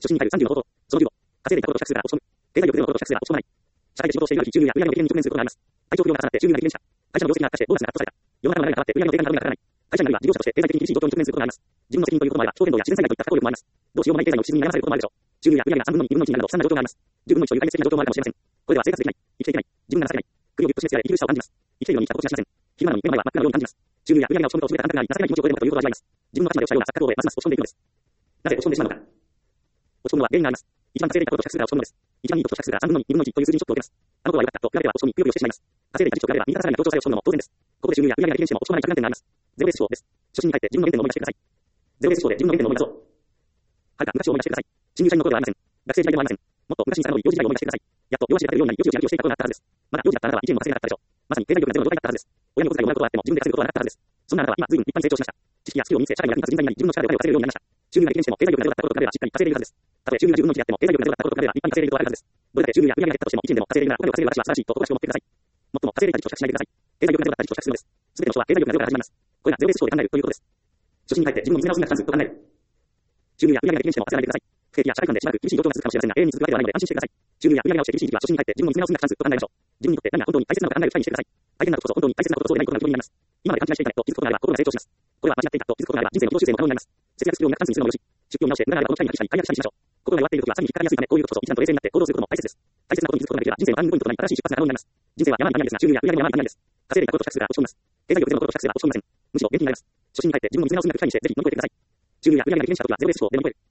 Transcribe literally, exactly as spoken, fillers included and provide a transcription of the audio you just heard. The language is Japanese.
初心に入るさんじゅうの方法。そのじゅうご、稼いでいたことと比較するが落ち込む。経済力ゼロのことと比較するが落ち込まない。社会で仕事をしている時、収入や売上の減に直面することがあります。体調不良が重なって収入が激減した。会社の業績が悪化してボーナスがカットされた。世の中の流れが変わって売上の低下がかからない。会社にあるいは事業者として経済的に厳しい状況に直面することがあります。自分の責任ということもあれば、超伝導や自然災害といった不可抗力もあります。どうしようもない経済の沈みに悩まされることもあるでしょう。収入や売上がさんぶんのに、にぶんのいちになると悲惨な状況があります。じゅうぶんのいちという壊滅的な状況もあるかもしれません。これでは生活できない、生きていけない、自分が情けない、国をぎゅっと締め付けられ息苦しさを感じます。生きているのに生きたことしかしません。昼間なのに目の前は真っ暗なように感じます。収入や売上が落ち込むと全てが簡単になり、情けない気持ちを超えることということを味わいます。自分の価値までをしたような錯覚を覚え、ますます落ち込んでいくのです。なぜ落ち込んでしまうのか。落ち込むのは原因があります。一番稼いでいたことと比較するが落ち込むのです。一番いいことと比較するがさんぶんのに、にぶんのいちという数字にショックを受けます。あの頃は良かったと比べれば落ち込み、くよくよしてしまいます。稼いでいた時と比べれば右からさらにが強調され落ち込むのも当然です。ここで収入や売上が激減しても落ち込まない着眼点があります。ゼロベース思考です。初心に入って自分の原点の思い出してください。ゼロベース思考で自分の原点の思い出そう。はるか昔を思い出してください。新入社員の頃ではありません。学生時代でもありません。もっと昔に遡り幼児時代を思い出してください。やっと幼児で働けるようになり、幼児をやりをしていたことがあったはずです。まだ幼児だったあなたは一円も稼げなかったでしょう。まさに経済力がゼロの状態だったはずです。親にお小遣いをもらうことはあっても自分で稼ぐことはなかったはずです。そんなあなたは今随分立派に成長しました。知識やスキルを身につけ社会の役に立つ人材になり、自分の力でお金を稼げるようになりました。収入が激減しても経済力がゼロだったことと比べればしっかり稼いでいるはずです。たとえ収入がじゅうぶんのいちであっても経済力がゼロだったことと比べれば立派に稼いでいることはあるはずです。どれだけ収入や売上が減ったとしてもいちえんでも稼いでいるならお金を稼げる私は素晴らしいと誇らしく思ってください。もっとも稼いでいた時と比較しないでください。経済力がゼロだった時と比較するのです。すべての人は経済力がゼロから始まります。これがゼロベース思考で考えるということです。初心に入って自分の見つめ直すんだチャンスと考える。収入や売上が激減しても焦らないでください。不景気や社会間でしばらく厳しい状況が続くかもしれませんが、永遠に続くわけではないので安心してください。収入や売上が落ちて厳しい時期は初心に入って自分の見つめ直すんだチャンスと考えましょう。自分にとって何が本当に大切なのか考える機会にしてください。大変なことこそ本当に大切なことそうでないことが自分になります。今まで勘違いしていたねと気づくことがあれば心が成長します。これは間違っていたと気づくことがあれば人生の軌道修正も可能になります。節約スキルを磨くチャンスにするのもよし、出費を見直して無駄があればこの機会にしたり解約したりしましょう。心が弱っている時は詐欺に引っかかりやすいためこういうことこそ一段と冷静になって行動することも大切です。大切なことに気づくことができれば人生のターニングポイントとなり新しい出発が可能になります。人生は山に谷ですが収入や売上も山に谷です。稼いでいたことと比較するが落ち込みます。経済力ゼロのことと比較すれば落ち込みません。むしろ元気になります。初心に入って自分の見つめ直すんだ機会にしてぜひ乗り越えてください。収入や売上が激減した時はゼロベース思考で乗り越える。